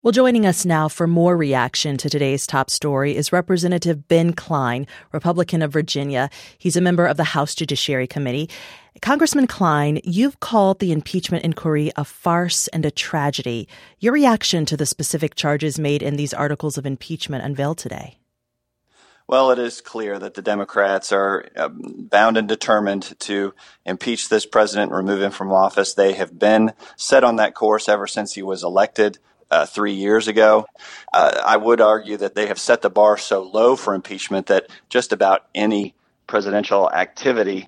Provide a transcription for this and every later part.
Well, joining us now for more reaction to today's top story is Representative Ben Cline, Republican of Virginia. He's a member of the House Judiciary Committee. Congressman Cline, you've called the impeachment inquiry a farce and a tragedy. Your reaction to the specific charges made in these articles of impeachment unveiled today? Well, it is clear that the Democrats are bound and determined to impeach this president, remove him from office. They have been set on that course ever since he was elected 3 years ago. I would argue that they have set the bar so low for impeachment that just about any presidential activity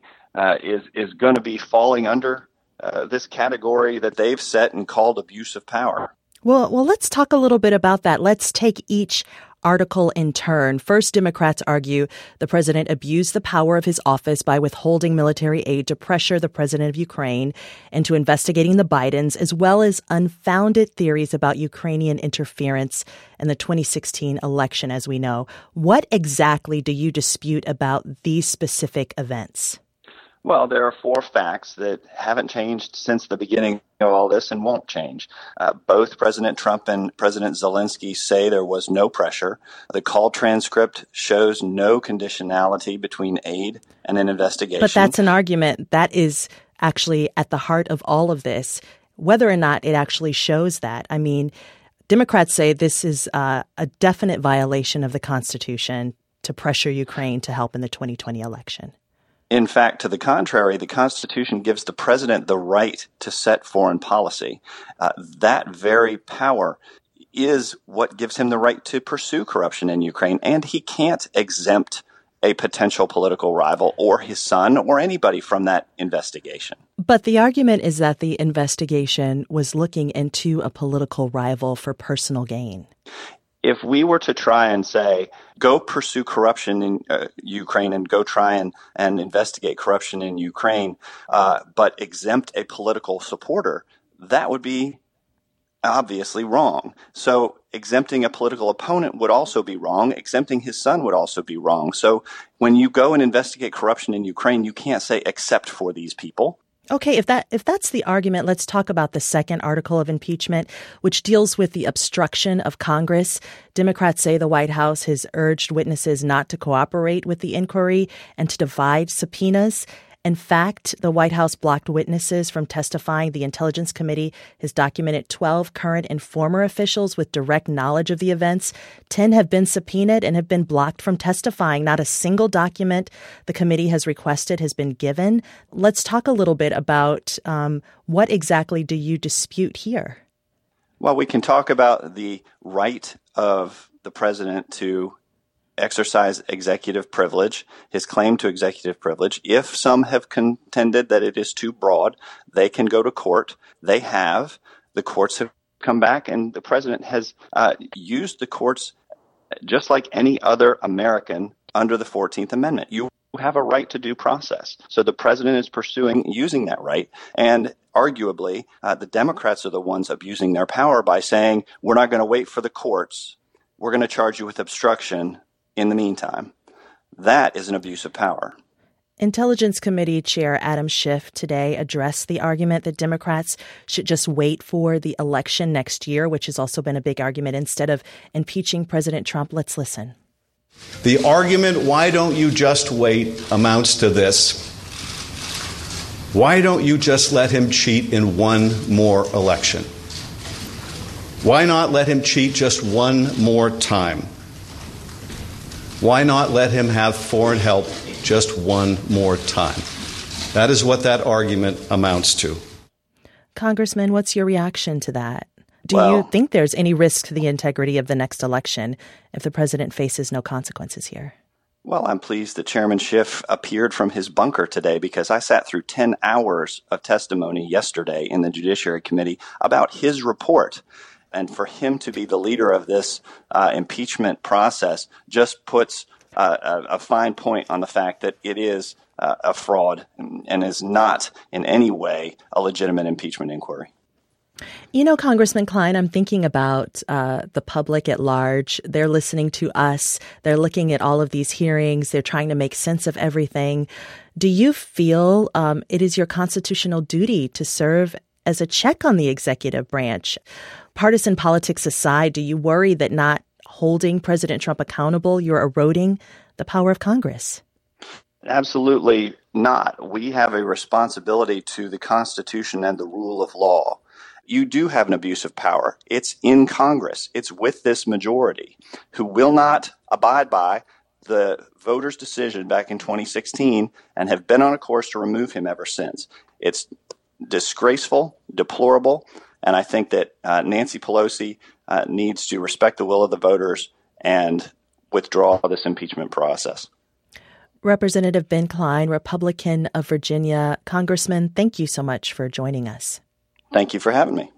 is going to be falling under this category that they've set and called abuse of power. Well, let's talk a little bit about that. Let's take each article in turn. First, Democrats argue the president abused the power of his office by withholding military aid to pressure the president of Ukraine into investigating the Bidens, as well as unfounded theories about Ukrainian interference in the 2016 election, as we know. What exactly do you dispute about these specific events? Well, there are 4 facts that haven't changed since the beginning of all this and won't change. Both President Trump and President Zelensky say there was no pressure. The call transcript shows no conditionality between aid and an investigation. But that's an argument that is actually at the heart of all of this, whether or not it actually shows that. I mean, Democrats say this is a definite violation of the Constitution to pressure Ukraine to help in the 2020 election. In fact, to the contrary, the Constitution gives the president the right to set foreign policy. That very power is what gives him the right to pursue corruption in Ukraine, and he can't exempt a potential political rival or his son or anybody from that investigation. But the argument is that the investigation was looking into a political rival for personal gain. If we were to try and say, go pursue corruption in Ukraine and go try and investigate corruption in Ukraine, but exempt a political supporter, that would be obviously wrong. So exempting a political opponent would also be wrong. Exempting his son would also be wrong. So when you go and investigate corruption in Ukraine, you can't say except for these people. Okay, if that's the argument, let's talk about the second article of impeachment, which deals with the obstruction of Congress. Democrats say the White House has urged witnesses not to cooperate with the inquiry and to divide subpoenas. In fact, the White House blocked witnesses from testifying. The Intelligence Committee has documented 12 current and former officials with direct knowledge of the events. 10 have been subpoenaed and have been blocked from testifying. Not a single document the committee has requested has been given. Let's talk a little bit about what exactly do you dispute here? Well, we can talk about the right of the president to exercise executive privilege, his claim to executive privilege. If some have contended that it is too broad, they can go to court. They have. The courts have come back, and the president has used the courts just like any other American under the 14th Amendment. You have a right to due process. So the president is using that right. And arguably, the Democrats are the ones abusing their power by saying, we're not going to wait for the courts. We're going to charge you with obstruction in the meantime. That is an abuse of power. Intelligence Committee Chair Adam Schiff today addressed the argument that Democrats should just wait for the election next year, which has also been a big argument, instead of impeaching President Trump. Let's listen. The argument, why don't you just wait, amounts to this. Why don't you just let him cheat in one more election? Why not let him cheat just one more time? Why not let him have foreign help just one more time? That is what that argument amounts to. Congressman, what's your reaction to that? Do you think there's any risk to the integrity of the next election if the president faces no consequences here? Well, I'm pleased that Chairman Schiff appeared from his bunker today, because I sat through 10 hours of testimony yesterday in the Judiciary Committee about his report. And for him to be the leader of this impeachment process just puts a fine point on the fact that it is a fraud and is not in any way a legitimate impeachment inquiry. You know, Congressman Cline, I'm thinking about the public at large. They're listening to us. They're looking at all of these hearings. They're trying to make sense of everything. Do you feel it is your constitutional duty to serve as a check on the executive branch? partisan politics aside, do you worry that not holding President Trump accountable, you're eroding the power of Congress? Absolutely not. We have a responsibility to the Constitution and the rule of law. You do have an abuse of power. It's in Congress. It's with this majority who will not abide by the voters' decision back in 2016 and have been on a course to remove him ever since. It's disgraceful, deplorable, and I think that Nancy Pelosi needs to respect the will of the voters and withdraw this impeachment process. Representative Ben Cline, Republican of Virginia. Congressman, thank you so much for joining us. Thank you for having me.